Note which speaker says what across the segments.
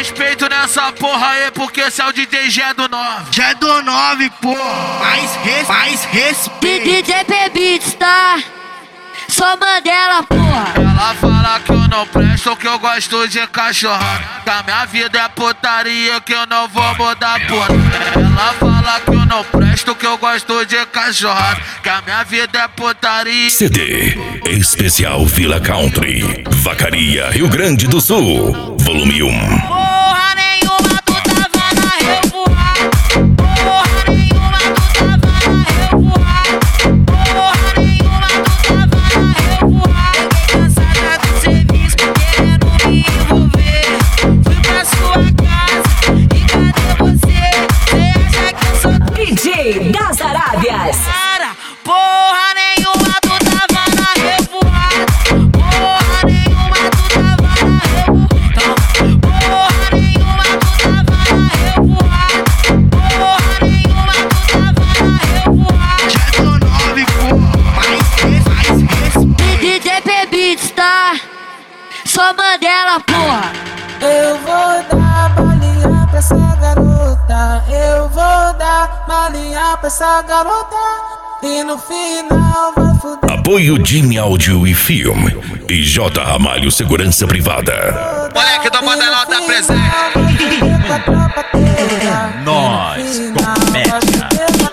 Speaker 1: respeito nessa porra aí, porque esse é o DJ Gé do 9.
Speaker 2: Já é do 9, pô. Mais respeito.
Speaker 3: DJ Beats, tá? Só Mandela, porra.
Speaker 1: Ela fala que eu não presto, que eu gosto de cachorrada, que a minha vida é putaria, que eu não vou mudar, porra. Ela fala que eu não presto, que eu gosto de cachorrada, que a minha vida é putaria.
Speaker 4: CD Especial Vila Country, Vacaria, Rio Grande do Sul, volume 1.
Speaker 3: Porra nenhuma, tu tava na revoada. Porra nenhuma, tu tava na revoada. Porra nenhuma, tu tava na revoada. Fiquei cansada do serviço, querendo me envolver. Fui pra sua casa e cadê você? Cê acha que eu sou
Speaker 5: DJ das Arábias?
Speaker 3: cara? Porra nenhuma, tu tava na revoada. Porra nenhuma, tu tava na revoada. Porra nenhuma, tu tava na revoada. Porra nenhuma, tu tava na revoada.
Speaker 2: Já é do 9, pô. Mais respeito.
Speaker 3: DJ Beats, tá? Só Mandela, porra.
Speaker 6: Eu vou dar balinha pra essa garota. Eu vou dar balinha pra essa garota. E no final vai fuder.
Speaker 4: Apoio Jimmy Áudio e Filme e J. Ramalho Segurança Privada.
Speaker 1: Moleque do Mandelão tá presente.
Speaker 6: Nós comédia.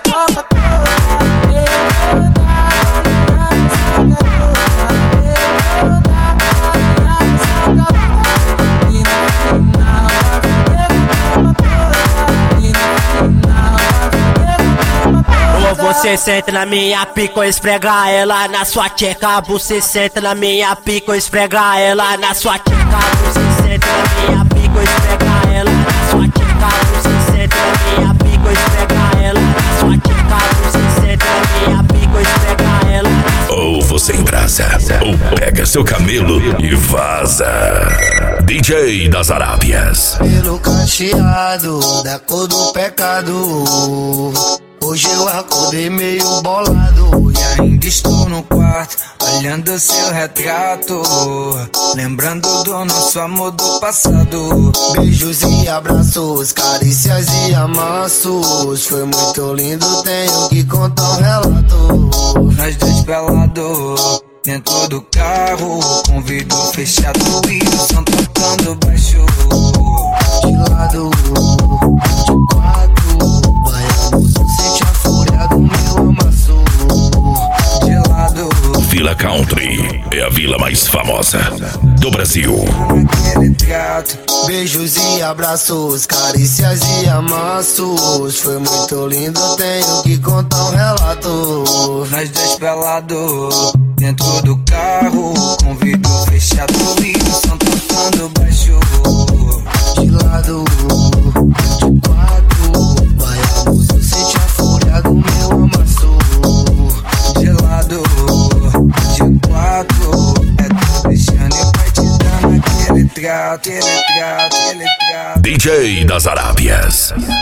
Speaker 7: Você senta na minha pica, esfrega ela na sua tcheca. Você senta na minha pica, esfrega ela na sua tcheca. Você senta na minha pica, esfrega ela na sua tcheca. Você senta na minha pica, esfrega ela na sua tcheca. Você senta na minha pica, esfrega ela.
Speaker 4: Ou você embrasa, ou pega seu camelo e vaza. DJ das Arábias.
Speaker 8: Pelo cacheado da cor do pecado. Hoje eu acordei meio bolado e ainda estou no quarto, olhando seu retrato, lembrando do nosso amor do passado. Beijos e abraços, carícias e amassos. Foi muito lindo, tenho que contar um relato. Nós dois pelados dentro do carro, com vidro fechado e o som tocando baixo. De lado, de quatro, vaiamos, sente a fúria do meu amasso. De lado,
Speaker 4: Vila Country é a vila mais famosa do Brasil.
Speaker 8: naquele trato, beijos e abraços, carícias e amassos. Foi muito lindo, tenho que contar um relato. Nós dois pelados dentro do carro, com vidro fechado e o som tocando baixo. De lado, de quatro, vaiamos, sente a fúria do meu amasso. De lado, de quatro, é tu deixando e vai te dando aquele trato, aquele trato, aquele trato.
Speaker 4: DJ das Arábias.